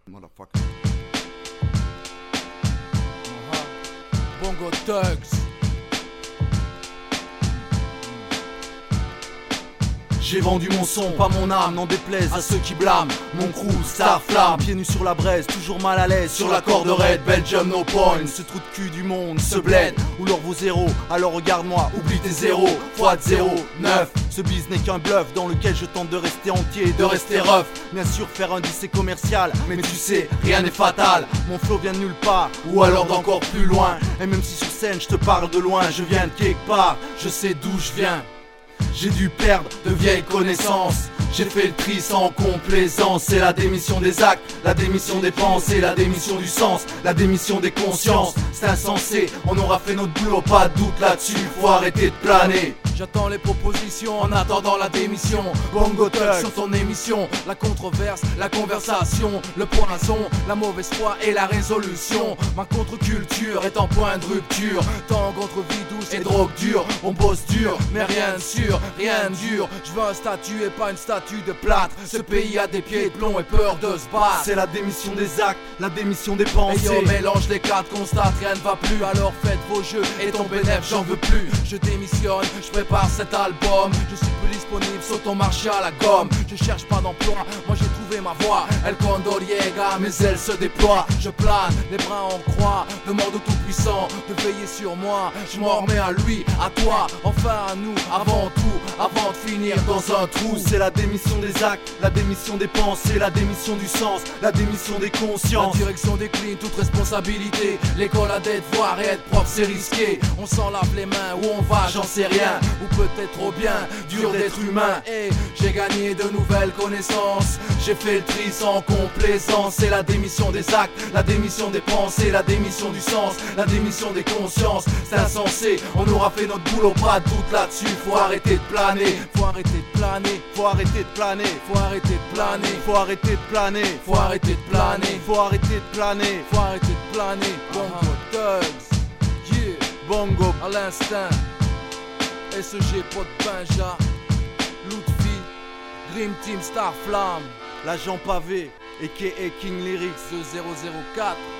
Motherfucker. Bongo Thugs. J'ai vendu mon son, pas mon âme, n'en déplaise à ceux qui blâment. Mon crew, star flamme, pieds nus sur la braise, toujours mal à l'aise sur la corde raide. Belgium no point, ce trou de cul du monde, ce bled où l'or vaut zéro. Alors regarde-moi, oublie tes zéros, fois de 0, 9. Ce biz n'est qu'un bluff dans lequel je tente de rester entier, de rester rough. Bien sûr faire un disque c'est commercial, mais tu sais, rien n'est fatal. Mon flow vient de nulle part, ou alors d'encore plus loin. Et même si sur scène je te parle de loin, je viens de quelque part, je sais d'où je viens. J'ai dû perdre de vieilles connaissances. J'ai fait le tri sans complaisance. C'est la démission des actes, la démission des pensées, la démission du sens, la démission des consciences. C'est insensé, on aura fait notre boulot, pas de doute là-dessus. Faut arrêter de planer. J'attends les propositions en attendant la démission. Bongo Thugs sur ton émission. La controverse, la conversation, le poison, la mauvaise foi et la résolution. Ma contre-culture est en point de rupture. Tant contre vie douce et drogue dure. On bosse dur, mais rien de sûr, rien de dur. Je veux un statut et pas une statue de plâtre. Ce pays a des pieds de plomb et peur de se battre. C'est la démission des actes, la démission des Et pensées. yo, mélange les quatre, constate rien ne va plus. Alors faites vos jeux et ton bénéfice j'en veux plus. Je démissionne, je prépare cet album. Je suis plus disponible sur ton marché à la gomme. Je cherche pas d'emploi, moi j'ai trouvé ma voie. El Condoriega, mes ailes se déploient. Je plane, les bras en croix. Demande au tout-puissant de veiller sur moi. Je m'en remets à lui, à toi, enfin à nous. Avant tout, avant de finir dans un trou. C'est la démission des actes, la démission des pensées, la démission du sens, la démission des La consciences. direction décline toute responsabilité. L'école a des devoirs et être propre c'est risqué. On s'en lave les mains, où on va j'en sais rien. Ou peut-être trop bien, dur d'être humain. Et j'ai gagné de nouvelles connaissances. J'ai fait le tri sans complaisance. C'est la démission des actes, la démission des pensées, la démission du sens, la démission des consciences. C'est insensé, on aura fait notre boulot, pas de doute là-dessus. Faut arrêter de planer, faut arrêter de planer, Faut arrêter de planer, faut arrêter de planer, faut arrêter de planer, faut arrêter de planer, faut arrêter de planer. faut arrêter de planer. Bongo Thugs, yeah, Bongo, à l'instinct. SEG, Pot Benja, Lutfi, Dream Team Star Flamme, l'agent pavé, a.k.a. King Lyrics. 2004.